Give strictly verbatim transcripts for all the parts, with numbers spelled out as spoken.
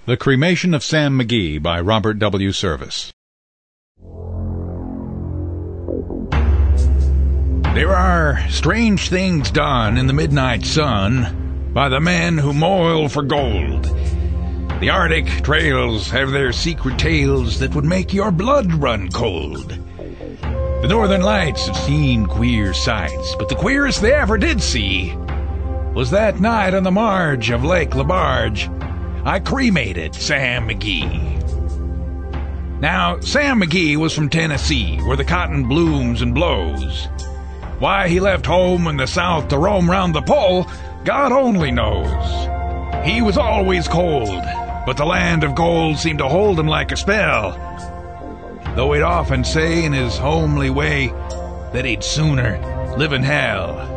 The Cremation of Sam McGee by Robert W. Service. There are strange things done in the midnight sun by the men who moil for gold. The Arctic trails have their secret tales that would make your blood run cold. The Northern Lights have seen queer sights, but the queerest they ever did see was that night on the marge of Lake Labarge. I cremated Sam McGee. Now, Sam McGee was from Tennessee, where the cotton blooms and blows. Why he left home in the South to roam round the pole, God only knows. He was always cold, but the land of gold seemed to hold him like a spell, though he'd often say in his homely way that he'd sooner live in hell.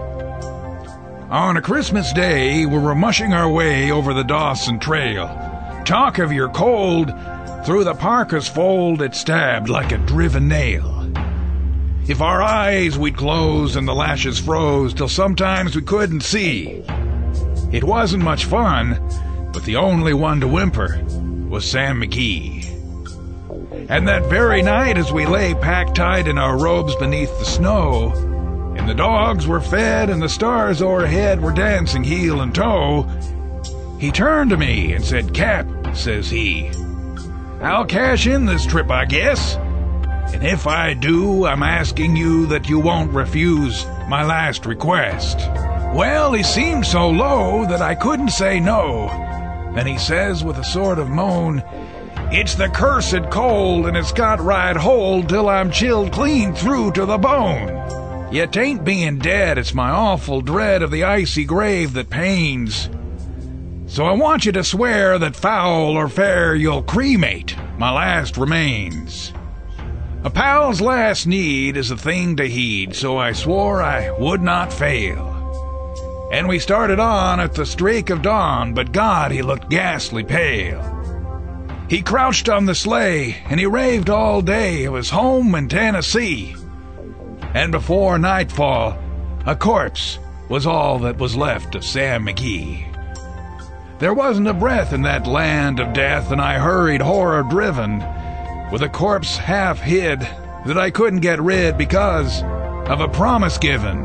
On a Christmas day, we were mushing our way over the Dawson Trail. Talk of your cold, through the parka's fold it stabbed like a driven nail. If our eyes we'd close and the lashes froze till sometimes we couldn't see. It wasn't much fun, but the only one to whimper was Sam McGee. And that very night as we lay packed tight in our robes beneath the snow, and the dogs were fed and the stars o'erhead were dancing heel and toe, he turned to me and said, "Cap," says he, "I'll cash in this trip, I guess. And if I do, I'm asking you that you won't refuse my last request." Well, he seemed so low that I couldn't say no. Then he says with a sort of moan, "It's the cursed cold, and it's got right hold till I'm chilled clean through to the bone. Yet 'tain't being dead, it's my awful dread of the icy grave that pains. So I want you to swear that foul or fair you'll cremate my last remains." A pal's last need is a thing to heed, so I swore I would not fail. And we started on at the streak of dawn, but God, he looked ghastly pale. He crouched on the sleigh, and he raved all day of his home in Tennessee. And before nightfall, a corpse was all that was left of Sam McGee. There wasn't a breath in that land of death, and I hurried horror-driven, with a corpse half hid that I couldn't get rid because of a promise given.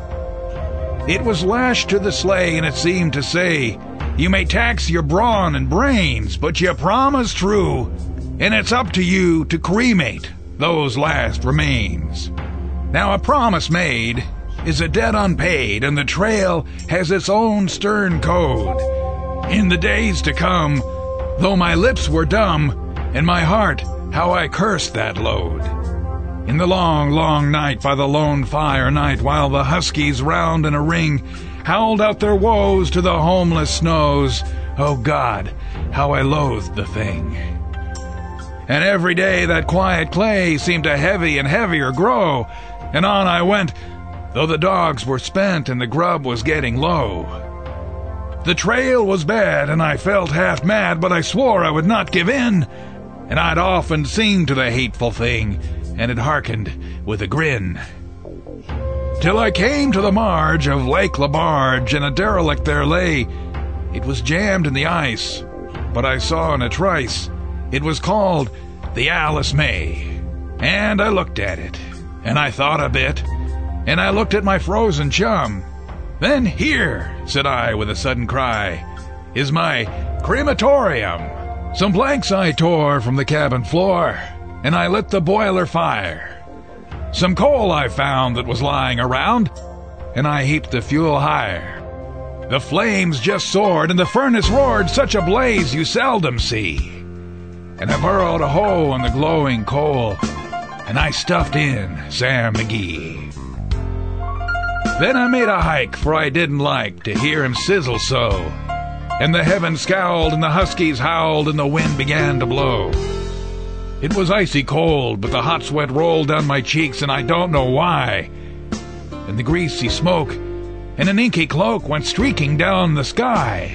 It was lashed to the sleigh, and it seemed to say, "You may tax your brawn and brains, but you promise true, and it's up to you to cremate those last remains." Now, a promise made is a debt unpaid, and the trail has its own stern code. In the days to come, though my lips were dumb, and my heart, how I cursed that load. In the long, long night by the lone fire night, while the huskies round in a ring howled out their woes to the homeless snows, oh God, how I loathed the thing. And every day that quiet clay seemed to heavy and heavier grow, and on I went, though the dogs were spent and the grub was getting low. The trail was bad, and I felt half mad, but I swore I would not give in, and I'd often seen to the hateful thing, and had hearkened with a grin. Till I came to the marge of Lake Labarge, and a derelict there lay. It was jammed in the ice, but I saw in a trice it was called the Alice May. And I looked at it, and I thought a bit, and I looked at my frozen chum. Then here, said I with a sudden cry, is my crematorium. Some planks I tore from the cabin floor, and I lit the boiler fire. Some coal I found that was lying around, and I heaped the fuel higher. The flames just soared, and the furnace roared such a blaze you seldom see. And I burrowed a hole in the glowing coal, and I stuffed in Sam McGee. Then I made a hike, for I didn't like to hear him sizzle so. And the heavens scowled, and the huskies howled, and the wind began to blow. It was icy cold, but the hot sweat rolled down my cheeks, and I don't know why. And the greasy smoke and an inky cloak went streaking down the sky.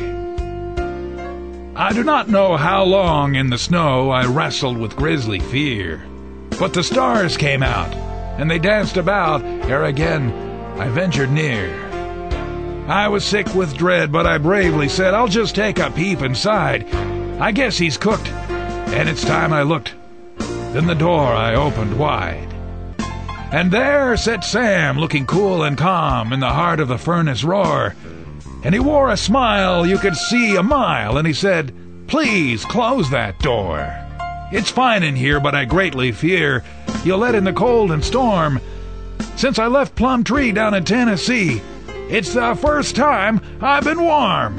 I do not know how long in the snow I wrestled with grisly fear, but the stars came out, and they danced about ere again I ventured near. I was sick with dread, but I bravely said, I'll just take a peep inside. I guess he's cooked, and it's time I looked. Then the door I opened wide, and there sat Sam, looking cool and calm in the heart of the furnace roar. And he wore a smile you could see a mile, and he said, "Please close that door. It's fine in here, but I greatly fear you'll let in the cold and storm. Since I left Plum Tree down in Tennessee, it's the first time I've been warm."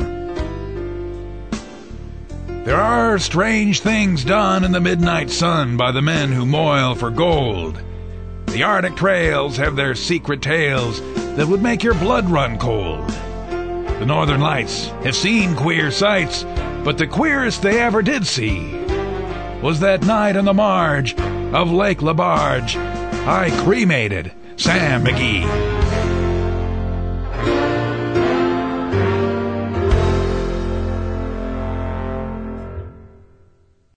There are strange things done in the midnight sun by the men who moil for gold. The Arctic trails have their secret tales that would make your blood run cold. The Northern Lights have seen queer sights, but the queerest they ever did see was that night on the marge of Lake LaBarge I cremated Sam McGee.